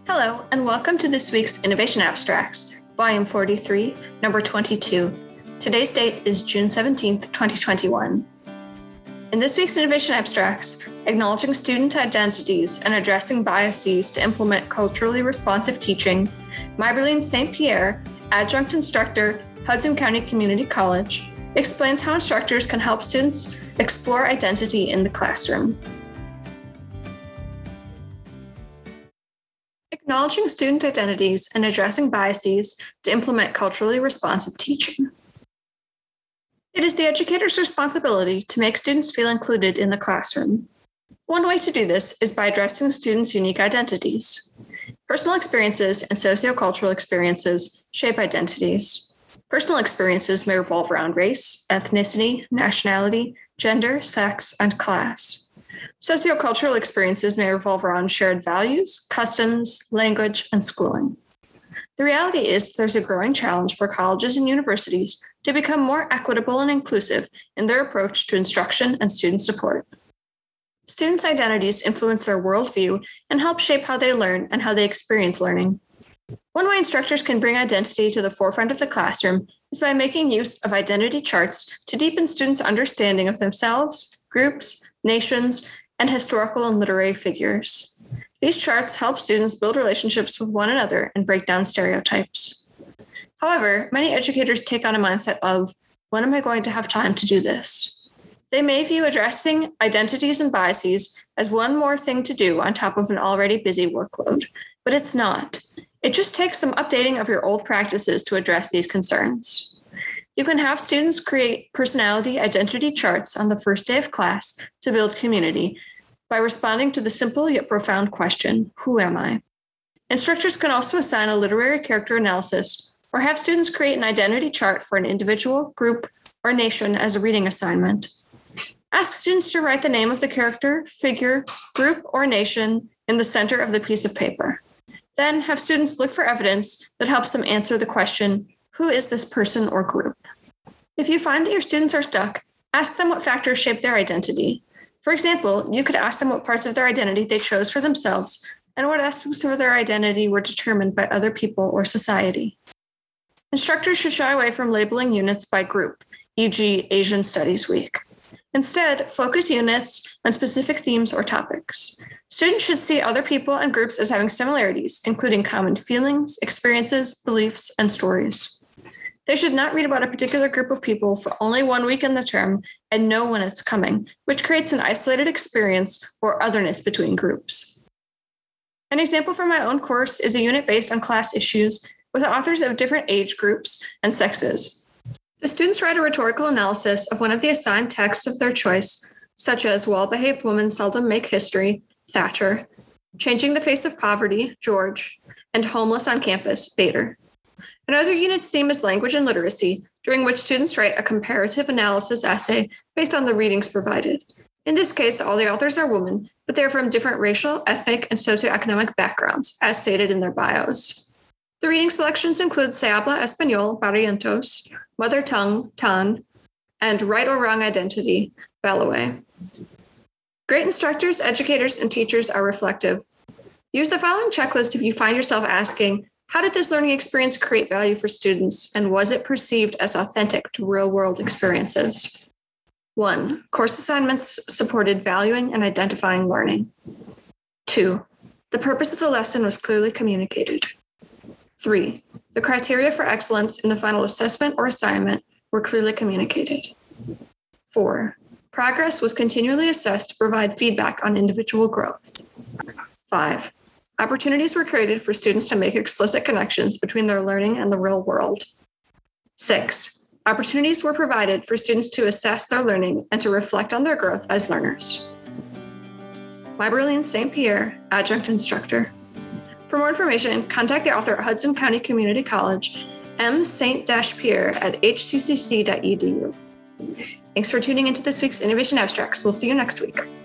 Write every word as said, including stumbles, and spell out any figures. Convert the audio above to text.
Hello, and welcome to this week's Innovation Abstracts, Volume forty-three, Number twenty-two. Today's date is June seventeenth, twenty twenty-one. In this week's Innovation Abstracts, Acknowledging Student Identities and Addressing Biases to Implement Culturally Responsive Teaching, Maybelline Saint Pierre, Adjunct Instructor, Hudson County Community College, explains how instructors can help students explore identity in the classroom. Acknowledging student identities and addressing biases to implement culturally responsive teaching. It is the educator's responsibility to make students feel included in the classroom. One way to do this is by addressing students' unique identities. Personal experiences and sociocultural experiences shape identities. Personal experiences may revolve around race, ethnicity, nationality, gender, sex, and class. Sociocultural experiences may revolve around shared values, customs, language, and schooling. The reality is there's a growing challenge for colleges and universities to become more equitable and inclusive in their approach to instruction and student support. Students' identities influence their worldview and help shape how they learn and how they experience learning. One way instructors can bring identity to the forefront of the classroom is by making use of identity charts to deepen students' understanding of themselves, groups, nations, and historical and literary figures. These charts help students build relationships with one another and break down stereotypes. However, many educators take on a mindset of, when am I going to have time to do this? They may view addressing identities and biases as one more thing to do on top of an already busy workload, but it's not. It just takes some updating of your old practices to address these concerns. You can have students create personality identity charts on the first day of class to build community by responding to the simple yet profound question, who am I? Instructors can also assign a literary character analysis or have students create an identity chart for an individual, group, or nation as a reading assignment. Ask students to write the name of the character, figure, group, or nation in the center of the piece of paper. Then have students look for evidence that helps them answer the question, who is this person or group? If you find that your students are stuck, ask them what factors shape their identity. For example, you could ask them what parts of their identity they chose for themselves and what aspects of their identity were determined by other people or society. Instructors should shy away from labeling units by group, for example, Asian Studies Week. Instead, focus units on specific themes or topics. Students should see other people and groups as having similarities, including common feelings, experiences, beliefs, and stories. They should not read about a particular group of people for only one week in the term and know when it's coming, which creates an isolated experience or otherness between groups. An example from my own course is a unit based on class issues with authors of different age groups and sexes. The students write a rhetorical analysis of one of the assigned texts of their choice, such as Well-Behaved Women Seldom Make History, Thatcher, Changing the Face of Poverty, George, and Homeless on Campus, Bader. Another unit's theme is language and literacy, during which students write a comparative analysis essay based on the readings provided. In this case, all the authors are women, but they're from different racial, ethnic, and socioeconomic backgrounds, as stated in their bios. The reading selections include Se Habla Español, Barrientos, Mother Tongue, Tan, and Right or Wrong Identity, Ballaway. Great instructors, educators, and teachers are reflective. Use the following checklist if you find yourself asking, how did this learning experience create value for students, and was it perceived as authentic to real-world experiences? One, course assignments supported valuing and identifying learning. Two, the purpose of the lesson was clearly communicated. Three, the criteria for excellence in the final assessment or assignment were clearly communicated. Four, progress was continually assessed to provide feedback on individual growth. Five, opportunities were created for students to make explicit connections between their learning and the real world. Six, opportunities were provided for students to assess their learning and to reflect on their growth as learners. Maybelline Saint Pierre, Adjunct Instructor. For more information, contact the author at Hudson County Community College, m saint pierre at h c c c dot e d u. Thanks for tuning into this week's Innovation Abstracts. We'll see you next week.